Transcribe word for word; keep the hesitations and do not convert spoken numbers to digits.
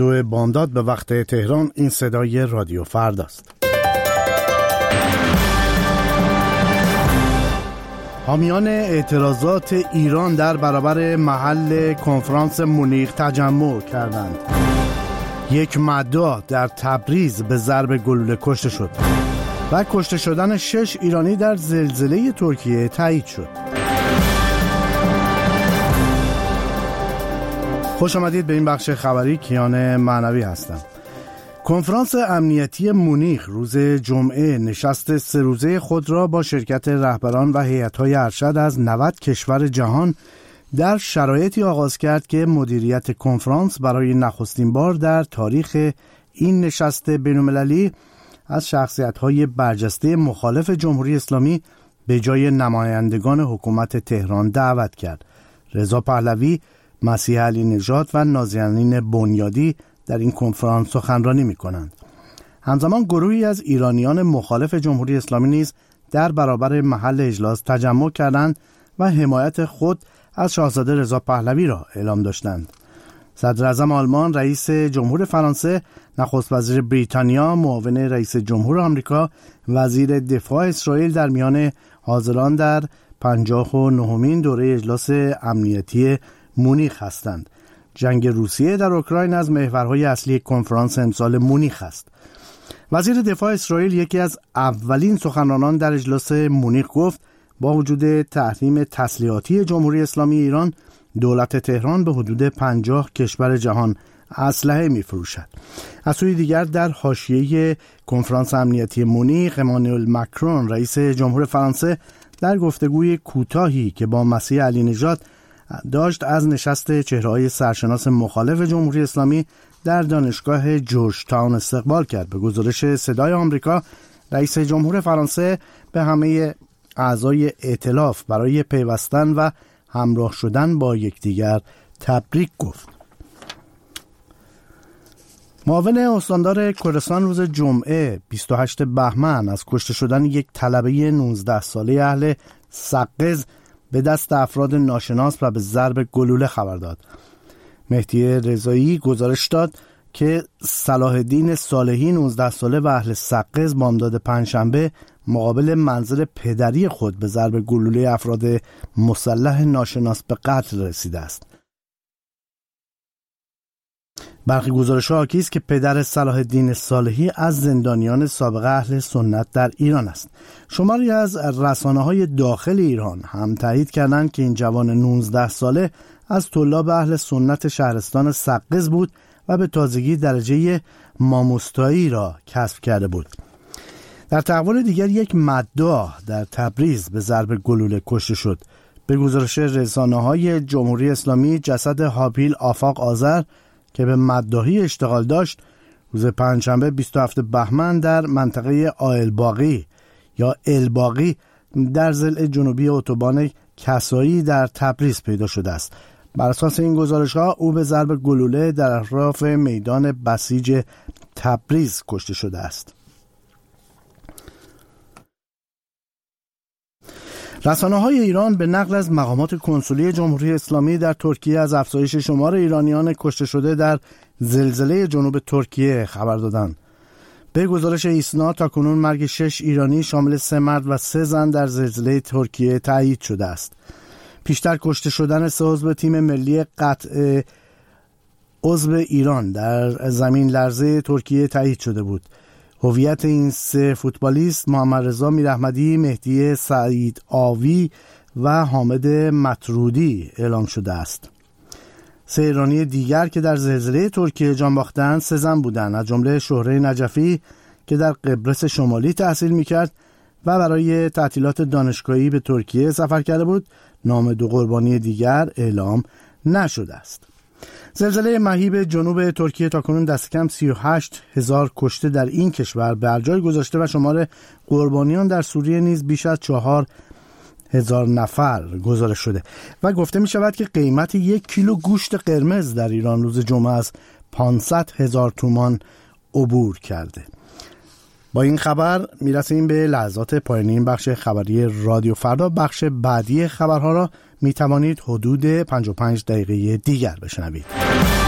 دو بامداد به وقت تهران. این صدای رادیو فرداست. حامیان اعتراضات ایران در برابر محل کنفرانس مونیخ تجمع کردند. یک مداح در تبریز به ضرب گلوله کشته شد و کشته شدن شش ایرانی در زلزله ترکیه تایید شد. خوش آمدید به این بخش خبری. کیان معنوی هستم. کنفرانس امنیتی مونیخ روز جمعه نشست سه روزه خود را با شرکت رهبران و هیئت‌های ارشد از نود کشور جهان در شرایطی آغاز کرد که مدیریت کنفرانس برای نخستین بار در تاریخ این نشست بین‌المللی از شخصیت‌های برجسته مخالف جمهوری اسلامی به جای نمایندگان حکومت تهران دعوت کرد. رضا پهلوی، مسیح علی نژاد و نازنین بنیادی در این کنفرانس سخنرانی می‌کنند. همزمان گروهی از ایرانیان مخالف جمهوری اسلامی نیز در برابر محل اجلاس تجمع کردند و حمایت خود از شاهزاده رضا پهلوی را اعلام داشتند. صدر اعظم آلمان، رئیس جمهور فرانسه، نخست وزیر بریتانیا، معاون رئیس جمهور آمریکا، وزیر دفاع اسرائیل در میان حاضران در پنجاه و نهمین دوره اجلاس امنیتی مونیخ هستند. جنگ روسیه در اوکراین از محورهای اصلی کنفرانس امسال مونیخ است. وزیر دفاع اسرائیل، یکی از اولین سخنرانان در اجلاس مونیخ، گفت با وجود تحریم تسلیحاتی جمهوری اسلامی ایران، دولت تهران به حدود پنجاه کشور جهان اسلحه می‌فروشد. از سوی دیگر در حاشیه کنفرانس امنیتی مونیخ، امانوئل مکرون، رئیس جمهور فرانسه، در گفتگوی کوتاهی که با مسیح علی نژاد داشت از نشست چهره‌های سرشناس مخالف جمهوری اسلامی در دانشگاه جورج تاون استقبال کرد. به گزارش صدای آمریکا، رئیس جمهور فرانسه به همه اعضای ائتلاف برای پیوستن و همراه شدن با یکدیگر تبریک گفت. معاون استاندار کردستان روز جمعه بیست و هشتم بهمن از کشته شدن یک طلبه نوزده ساله اهل سقز به دست افراد ناشناس و به ضرب گلوله خبر داد. مهدی رضایی گزارش داد که صلاح الدین صالحی نوزده ساله و اهل سقز بامداد پنجشنبه مقابل منزل پدری خود به ضرب گلوله افراد مسلح ناشناس به قتل رسیده است. برخی گزارش‌ها حاکی است که پدر صلاح الدین صالحی از زندانیان سابق اهل سنت در ایران است. شماری از رسانه‌های داخل ایران هم تایید کردند که این جوان نوزده ساله از طلاب اهل سنت شهرستان سقز بود و به تازگی درجه ماموستایی را کسب کرده بود. در تحول دیگر، یک مداح در تبریز به ضرب گلوله کشته شد. به گزارش رسانه‌های جمهوری اسلامی، جسد حابیل آفاق آذر که به مداحی اشتغال داشت، روز پنجشنبه بیست و هفتم بهمن در منطقه آلباقی یا الباقی در ضلع جنوبی اتوبان کسایی در تبریز پیدا شده است. بر اساس این گزارش‌ها او به ضرب گلوله در اطراف میدان بسیج تبریز کشته شده است. رسانه‌های ایران به نقل از مقامات کنسولی جمهوری اسلامی در ترکیه از افزایش شمار ایرانیان کشته شده در زلزله جنوب ترکیه خبر دادند. به گزارش ایسنا تاکنون مرگ شش ایرانی شامل سه مرد و سه زن در زلزله ترکیه تایید شده است. پیشتر کشته شدن سه عضو تیم ملی قطع عضو ایران در زمین لرزه ترکیه تایید شده بود. هویت این سه فوتبالیست محمد رضا میراحمدی، مهدی سعید آوی و حامد مطرودی اعلام شده است. سه ایرانی دیگر که در زلزله ترکیه جان باختند سه زن بودند، از جمله شهره نجفی که در قبرس شمالی تحصیل میکرد و برای تعطیلات دانشگاهی به ترکیه سفر کرده بود. نام دو قربانی دیگر اعلام نشده است. زلزله مهیب جنوب ترکیه تاکنون دست کم سی و هشت هزار کشته در این کشور بر جای گذاشته و شمار قربانیان در سوریه نیز بیش از چهار هزار نفر گزارش شده و گفته می شود که قیمت یک کیلو گوشت قرمز در ایران روز جمعه از پانصد هزار تومان عبور کرده. با این خبر می رسیم به لحظات پایانی این بخش خبری رادیو فردا. بخش بعدی خبرها را می توانید حدود پنجاه و پنج دقیقه دیگر بشنوید.